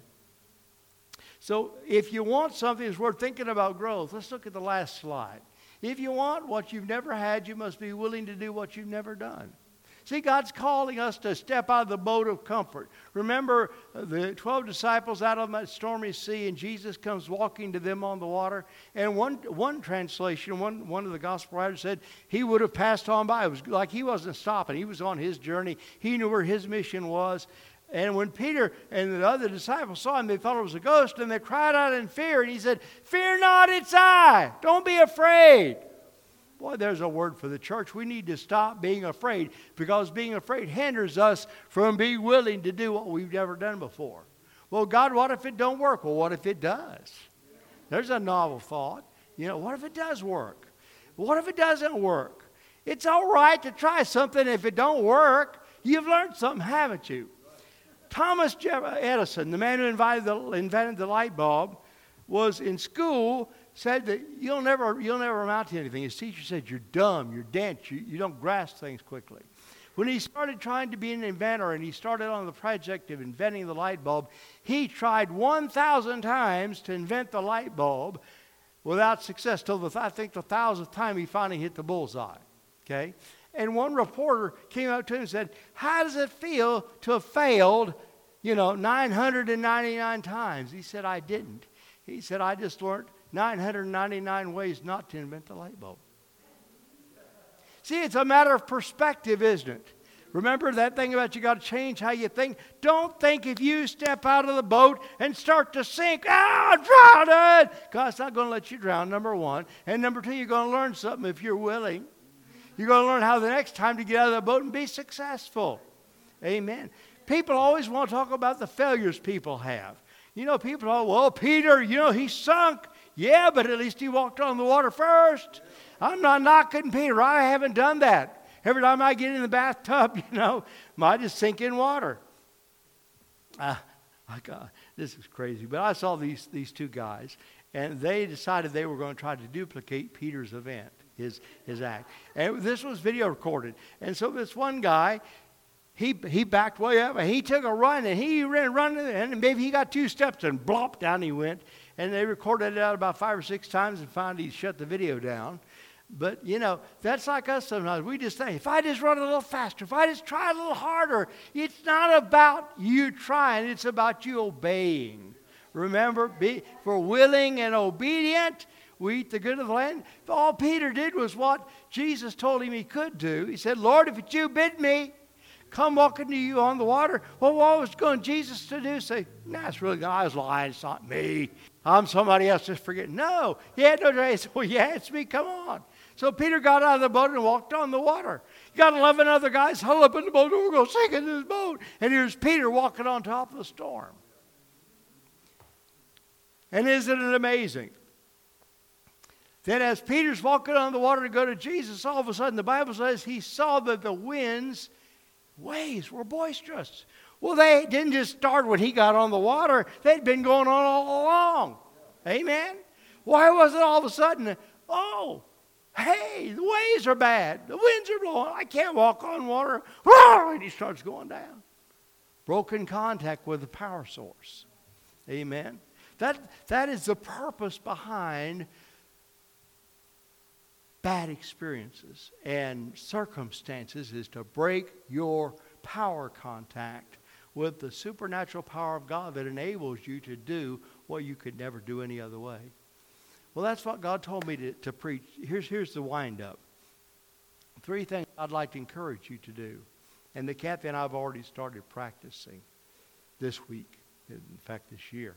So if you want something that's worth thinking about growth, let's look at the last slide. If you want what you've never had, you must be willing to do what you've never done. See, God's calling us to step out of the boat of comfort. Remember the 12 disciples out on that stormy sea, and Jesus comes walking to them on the water. And one translation, one of the gospel writers said he would have passed on by. It was like he wasn't stopping. He was on his journey. He knew where his mission was. And when Peter and the other disciples saw him, they thought it was a ghost, and they cried out in fear. And he said, "Fear not, it's I. Don't be afraid." Boy, there's a word for the church. We need to stop being afraid, because being afraid hinders us from being willing to do what we've never done before. Well, God, what if it don't work? Well, what if it does? There's a novel thought. You know, what if it does work? What if it doesn't work? It's all right to try something. If it don't work, you've learned something, haven't you? Thomas Edison, the man who invented the light bulb, was in school, said that you'll never amount to anything. His teacher said, you're dumb, you're dense, you don't grasp things quickly. When he started trying to be an inventor, and he started on the project of inventing the light bulb, he tried 1,000 times to invent the light bulb without success, till I think the 1,000th time he finally hit the bullseye. Okay? And one reporter came up to him and said, how does it feel to have failed, 999 times? He said, I didn't. He said, I just learned 999 ways not to invent the light bulb. See, it's a matter of perspective, isn't it? Remember that thing about you got to change how you think? Don't think if you step out of the boat and start to sink, I'm drowning. God's not going to let you drown, number one. And number two, you're going to learn something if you're willing. You're going to learn how the next time to get out of the boat and be successful. Amen. People always want to talk about the failures people have. People are, well, Peter, he sunk. Yeah, but at least he walked on the water first. I'm not knocking Peter. I haven't done that. Every time I get in the bathtub, I just sink in water. This is crazy. But I saw these two guys, and they decided they were going to try to duplicate Peter's event, his act. And this was video recorded. And so this one guy, he backed way up, and he took a run, and he ran, and maybe he got 2 steps, and blop, down he went. And they recorded it out about 5 or 6 times, and finally shut the video down. But, that's like us sometimes. We just think, if I just run a little faster, if I just try a little harder, it's not about you trying, it's about you obeying. Remember, if we're willing and obedient, we eat the good of the land. All Peter did was what Jesus told him he could do. He said, Lord, if it's you, bid me. Come walking to you on the water. Well, what was going Jesus to do? Say, it's really God. I was lying. It's not me. I'm somebody else. Just forget. No. He had no choice. He said, well, yeah, it's me. Come on. So Peter got out of the boat and walked on the water. You got 11 other guys huddled up in the boat. We're going to sink in this boat. And here's Peter walking on top of the storm. And isn't it amazing? Then as Peter's walking on the water to go to Jesus, all of a sudden the Bible says he saw that the waves were boisterous. Well, they didn't just start when he got on the water. They'd been going on all along. Amen? Why was it all of a sudden, oh, hey, the waves are bad. The winds are blowing. I can't walk on water. And he starts going down. Broken contact with the power source. Amen? That is the purpose behind bad experiences and circumstances, is to break your power contact with the supernatural power of God that enables you to do what you could never do any other way. Well, that's what God told me to preach. Here's the wind-up. 3 things I'd like to encourage you to do, and that Kathy and I have already started practicing this week, in fact this year.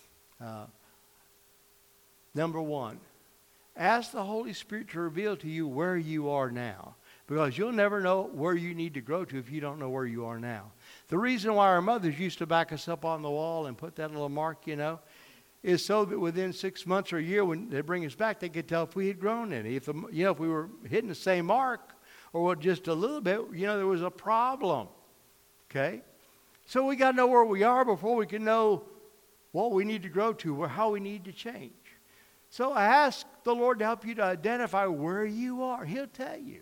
Number 1, ask the Holy Spirit to reveal to you where you are now, because you'll never know where you need to grow to if you don't know where you are now. The reason why our mothers used to back us up on the wall and put that little mark, is so that within 6 months or a year when they bring us back, they could tell if we had grown any. If we were hitting the same mark or just a little bit, there was a problem. Okay? So we got to know where we are before we can know what we need to grow to or how we need to change. So I ask the Lord to help you to identify where you are. He'll tell you.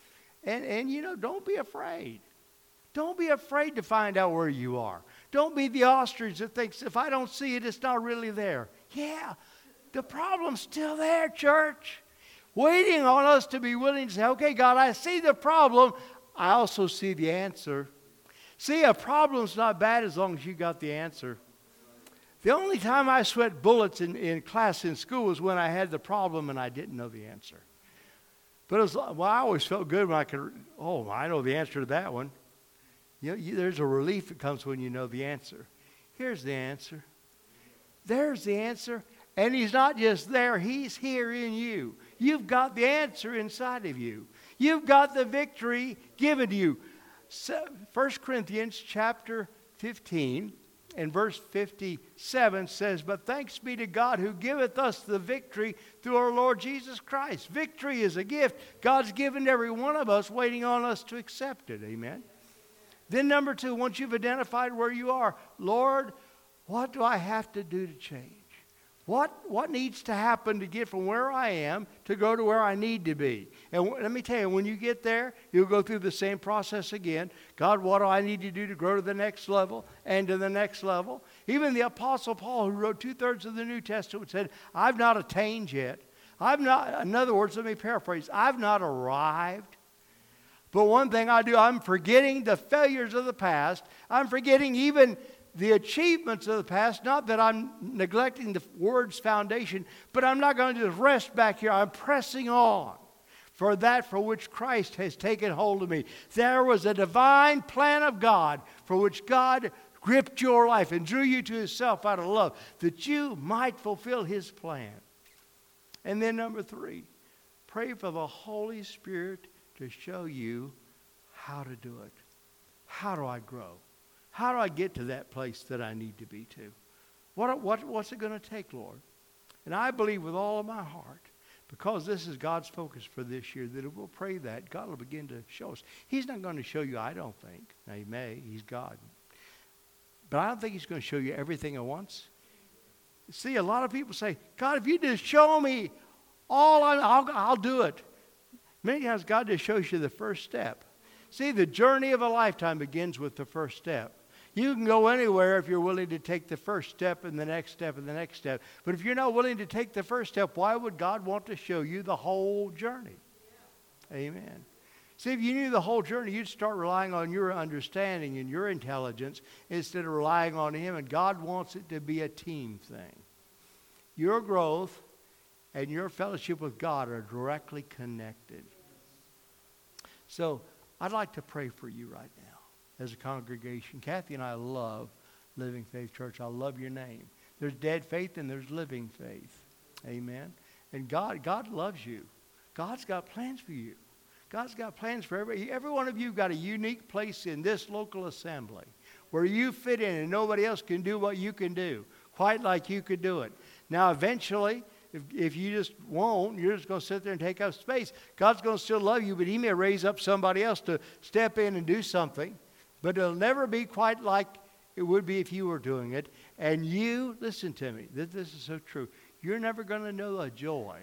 And don't be afraid. Don't be afraid to find out where you are. Don't be the ostrich that thinks, if I don't see it, it's not really there. Yeah, the problem's still there, church. Waiting on us to be willing to say, okay, God, I see the problem. I also see the answer. See, a problem's not bad as long as you got the answer. The only time I sweat bullets in class in school was when I had the problem and I didn't know the answer. But I always felt good when I know the answer to that one. There's a relief that comes when you know the answer. Here's the answer. There's the answer. And he's not just there. He's here in you. You've got the answer inside of you. You've got the victory given to you. 1 Corinthians chapter 15 and verse 57 says, but thanks be to God who giveth us the victory through our Lord Jesus Christ. Victory is a gift God's given to every one of us, waiting on us to accept it. Amen. Then number 2, once you've identified where you are, Lord, what do I have to do to change? What needs to happen to get from where I am to go to where I need to be? And let me tell you, when you get there, you'll go through the same process again. God, what do I need to do to grow to the next level and to the next level? Even the Apostle Paul, who wrote 2/3 of the New Testament, said, I've not attained yet. In other words, let me paraphrase, I've not arrived. But one thing I do, I'm forgetting the failures of the past. I'm forgetting even the achievements of the past. Not that I'm neglecting the Word's foundation, but I'm not going to just rest back here. I'm pressing on for that for which Christ has taken hold of me. There was a divine plan of God for which God gripped your life and drew you to Himself out of love, that you might fulfill His plan. And then number 3, pray for the Holy Spirit to show you how to do it. How do I grow? How do I get to that place that I need to be to? What's it going to take, Lord? And I believe with all of my heart, because this is God's focus for this year, that if we'll pray that, God will begin to show us. He's not going to show you, I don't think. Now, He may. He's God. But I don't think He's going to show you everything at once. See, a lot of people say, God, if you just show me I'll do it. Many times God just shows you the first step. See, the journey of a lifetime begins with the first step. You can go anywhere if you're willing to take the first step and the next step and the next step. But if you're not willing to take the first step, why would God want to show you the whole journey? Yeah. Amen. See, if you knew the whole journey, you'd start relying on your understanding and your intelligence instead of relying on Him. And God wants it to be a team thing. Your growth and your fellowship with God are directly connected. So I'd like to pray for you right now as a congregation. Kathy and I love Living Faith Church. I love your name. There's dead faith and there's living faith. Amen. And God loves you. God's got plans for you. God's got plans for every one of you. Got a unique place in this local assembly where you fit in and nobody else can do what you can do. quite like you could do it. Now, eventually, if you just won't, you're just going to sit there and take up space. God's going to still love you, but He may raise up somebody else to step in and do something. But it'll never be quite like it would be if you were doing it. And you, listen to me, this is so true. You're never going to know the joy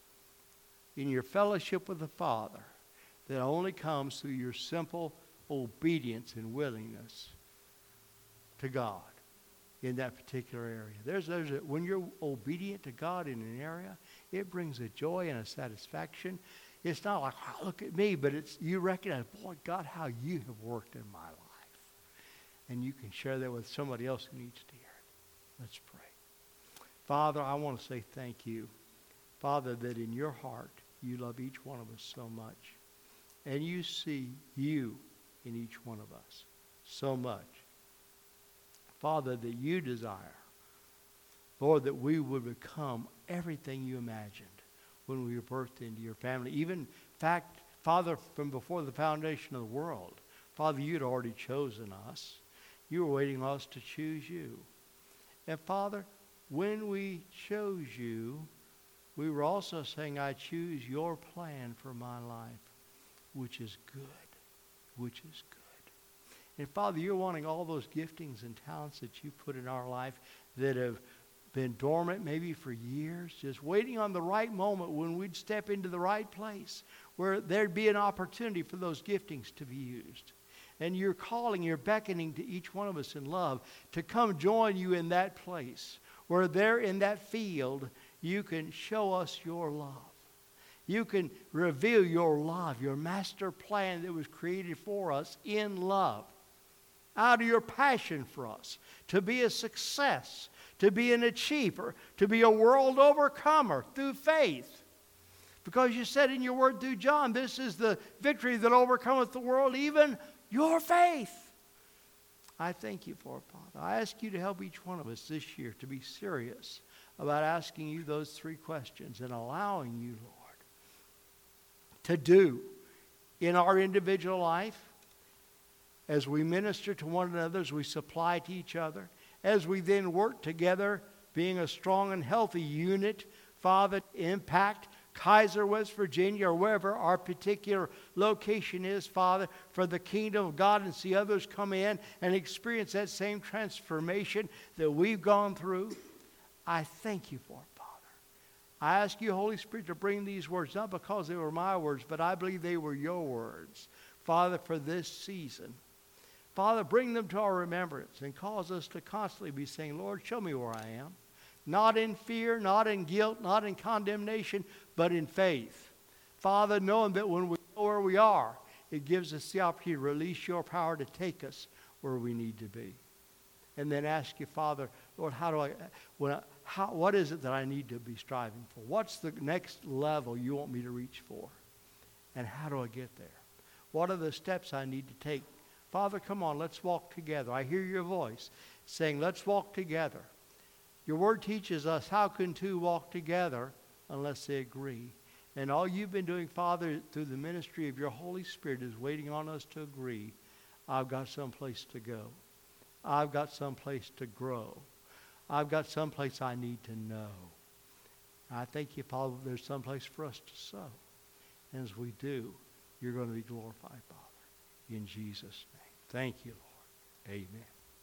in your fellowship with the Father that only comes through your simple obedience and willingness to God in that particular area. When you're obedient to God in an area, it brings a joy and a satisfaction. It's not like, oh, look at me, but it's you recognize, boy, God, how you have worked in my life. And you can share that with somebody else who needs to hear it. Let's pray. Father, I want to say thank you, Father, that in your heart you love each one of us so much. And you see you in each one of us so much. Father, that you desire, Lord, that we would become everything you imagined when we were birthed into your family. Even, in fact, Father, from before the foundation of the world, Father, you'd already chosen us. You were waiting on us to choose you. And Father, when we chose you, we were also saying, I choose your plan for my life, which is good, which is good. And Father, you're wanting all those giftings and talents that you put in our life that have been dormant maybe for years, just waiting on the right moment when we'd step into the right place where there'd be an opportunity for those giftings to be used. And you're calling, you're beckoning to each one of us in love to come join you in that place where there in that field you can show us your love. You can reveal your love, your master plan that was created for us in love. Out of your passion for us, to be a success, to be an achiever, to be a world overcomer through faith. Because you said in your word through John, this is the victory that overcometh the world, even your faith. I thank you for it, Father. I ask you to help each one of us this year to be serious about asking you those three questions and allowing you, Lord, to do in our individual life, as we minister to one another, as we supply to each other, as we then work together, being a strong and healthy unit, Father, impact Kaiser, West Virginia, or wherever our particular location is, Father, for the kingdom of God, and see others come in and experience that same transformation that we've gone through. I thank you for it, Father. I ask you, Holy Spirit, to bring these words, not because they were my words, but I believe they were your words, Father, for this season. Father, bring them to our remembrance and cause us to constantly be saying, Lord, show me where I am. Not in fear, not in guilt, not in condemnation, but in faith. Father, knowing that when we know where we are, it gives us the opportunity to release your power to take us where we need to be. And then ask you, Father, Lord, what is it that I need to be striving for? What's the next level you want me to reach for? And how do I get there? What are the steps I need to take? Father, come on, let's walk together. I hear your voice saying, let's walk together. Your word teaches us how can two walk together unless they agree. And all you've been doing, Father, through the ministry of your Holy Spirit is waiting on us to agree. I've got someplace to go. I've got someplace to grow. I've got someplace I need to know. I thank you, Father, there's someplace for us to sow. And as we do, you're going to be glorified, Father. In Jesus' name. Thank you, Lord. Amen.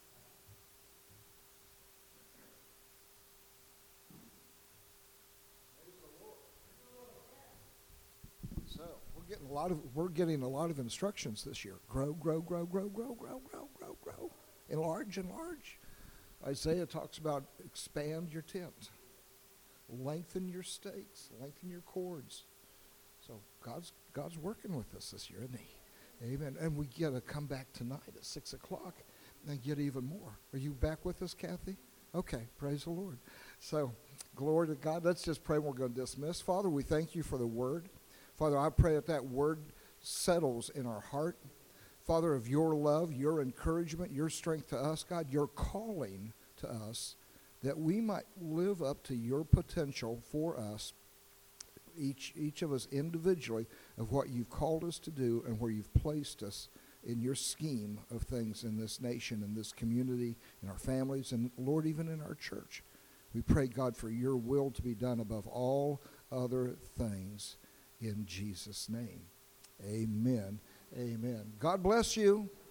So we're getting a lot of instructions this year. Grow, grow, grow, grow, grow, grow, grow, grow, grow. Enlarge, enlarge. Isaiah talks about expand your tent. Lengthen your stakes. Lengthen your cords. So God's working with us this year, isn't he? Amen. And we get to come back tonight at 6 o'clock and get even more. Are you back with us, Kathy? Okay. Praise the Lord. So, glory to God. Let's just pray. We're going to dismiss. Father, we thank you for the word. Father, I pray that word settles in our heart. Father, of your love, your encouragement, your strength to us, God, your calling to us, that we might live up to your potential for us, each of us individually, of what you've called us to do and where you've placed us in your scheme of things in this nation, in this community, in our families, and, Lord, even in our church. We pray, God, for your will to be done above all other things in Jesus' name. Amen. Amen. God bless you.